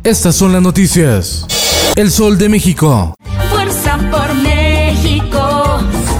Estas son las noticias. El Sol de México. Fuerza por México.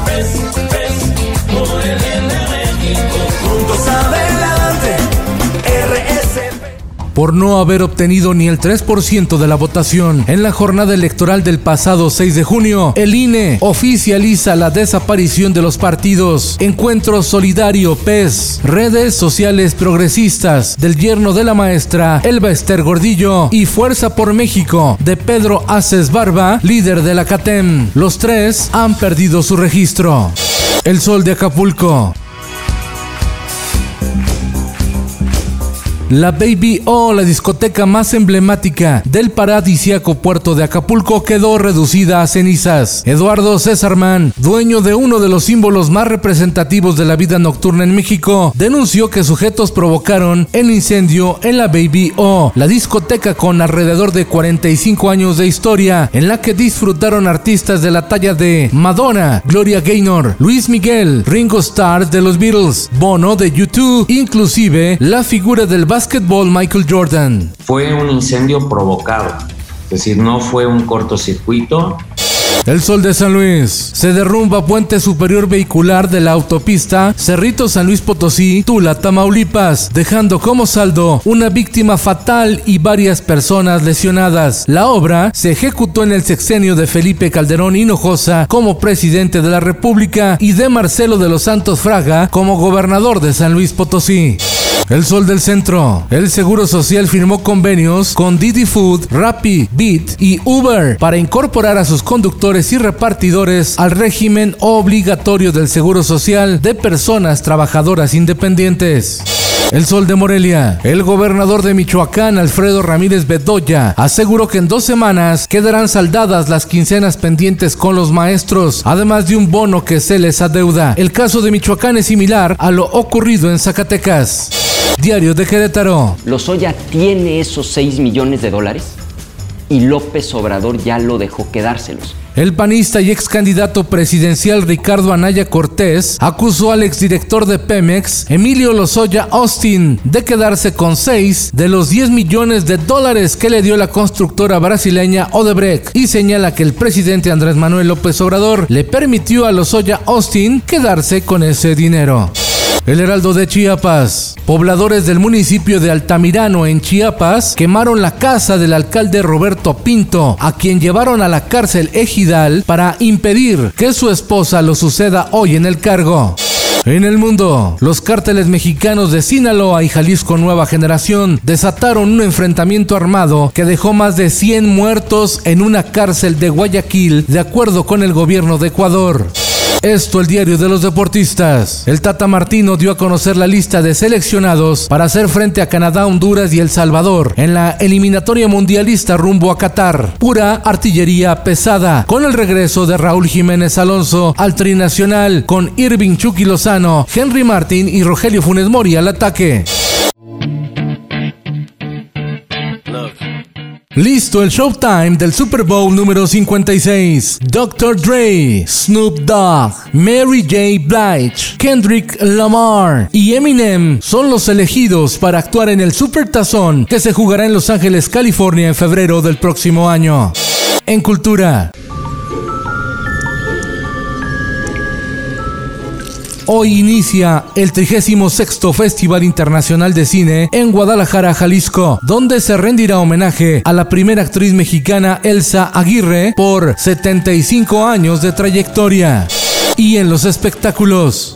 Por el bien de México. Juntos adelante. RSP. Por no haber obtenido ni el 3% de la votación en la jornada electoral del pasado 6 de junio, el INE oficializa la desaparición de los partidos Encuentro Solidario PES, Redes Sociales Progresistas del yerno de la maestra Elba Ester Gordillo y Fuerza por México de Pedro Aces Barba, líder de la CATEM. Los tres han perdido su registro. El Sol de Acapulco. La Baby O, la discoteca más emblemática del paradisíaco puerto de Acapulco, quedó reducida a cenizas. Eduardo César Mann, dueño de uno de los símbolos más representativos de la vida nocturna en México, denunció que sujetos provocaron el incendio en la Baby O, la discoteca con alrededor de 45 años de historia, en la que disfrutaron artistas de la talla de Madonna, Gloria Gaynor, Luis Miguel, Ringo Starr de los Beatles, Bono de U2, inclusive la figura del básquetbol Michael Jordan. Fue un incendio provocado, es decir, no fue un cortocircuito. El Sol de San Luis. Se derrumba puente superior vehicular de la autopista Cerrito San Luis Potosí, Tula, Tamaulipas, dejando como saldo una víctima fatal y varias personas lesionadas. La obra se ejecutó en el sexenio de Felipe Calderón Hinojosa como presidente de la República y de Marcelo de los Santos Fraga como gobernador de San Luis Potosí. El Sol del Centro. El Seguro Social firmó convenios con Didi Food, Rappi, Bit y Uber para incorporar a sus conductores y repartidores al régimen obligatorio del Seguro Social de personas trabajadoras independientes. El Sol de Morelia. El gobernador de Michoacán, Alfredo Ramírez Bedoya, aseguró que en 2 semanas quedarán saldadas las quincenas pendientes con los maestros, además de un bono que se les adeuda. El caso de Michoacán es similar a lo ocurrido en Zacatecas. Diario de Querétaro. Lozoya tiene esos 6 millones de dólares y López Obrador ya lo dejó quedárselos. El panista y ex candidato presidencial Ricardo Anaya Cortés acusó al exdirector de Pemex, Emilio Lozoya Austin, de quedarse con 6 de los 10 millones de dólares que le dio la constructora brasileña Odebrecht, y señala que el presidente Andrés Manuel López Obrador le permitió a Lozoya Austin quedarse con ese dinero. El Heraldo de Chiapas. Pobladores del municipio de Altamirano en Chiapas quemaron la casa del alcalde Roberto Pinto, a quien llevaron a la cárcel ejidal para impedir que su esposa lo suceda hoy en el cargo. En el mundo, los cárteles mexicanos de Sinaloa y Jalisco Nueva Generación desataron un enfrentamiento armado que dejó más de 100 muertos en una cárcel de Guayaquil, de acuerdo con el gobierno de Ecuador. Esto, el diario de los deportistas. El Tata Martino dio a conocer la lista de seleccionados para hacer frente a Canadá, Honduras y El Salvador en la eliminatoria mundialista rumbo a Qatar. Pura artillería pesada, con el regreso de Raúl Jiménez Alonso al trinacional, con Irving Chucky Lozano, Henry Martin y Rogelio Funes Mori al ataque. Listo el showtime del Super Bowl número 56. Dr. Dre, Snoop Dogg, Mary J. Blige, Kendrick Lamar y Eminem son los elegidos para actuar en el Super Tazón que se jugará en Los Ángeles, California en febrero del próximo año. En cultura. Hoy inicia el 36º Festival Internacional de Cine en Guadalajara, Jalisco, donde se rendirá homenaje a la primera actriz mexicana Elsa Aguirre por 75 años de trayectoria. Y en los espectáculos.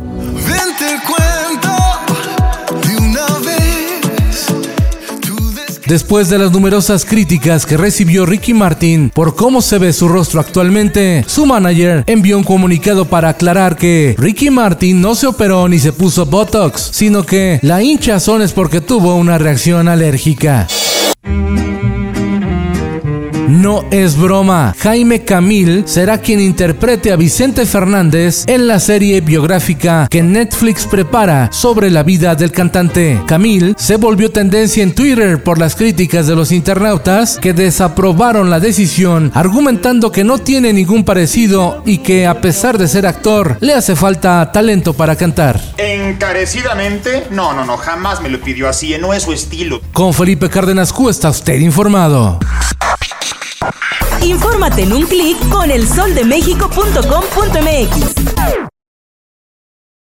Después de las numerosas críticas que recibió Ricky Martin por cómo se ve su rostro actualmente, su manager envió un comunicado para aclarar que Ricky Martin no se operó ni se puso Botox, sino que la hinchazón es porque tuvo una reacción alérgica. No es broma, Jaime Camil será quien interprete a Vicente Fernández en la serie biográfica que Netflix prepara sobre la vida del cantante. Camil se volvió tendencia en Twitter por las críticas de los internautas que desaprobaron la decisión, argumentando que no tiene ningún parecido y que, a pesar de ser actor, le hace falta talento para cantar. Encarecidamente, no, jamás me lo pidió así, no es su estilo. Con Felipe Cárdenas Q está usted informado. Infórmate en un clic con elsoldemexico.com.mx.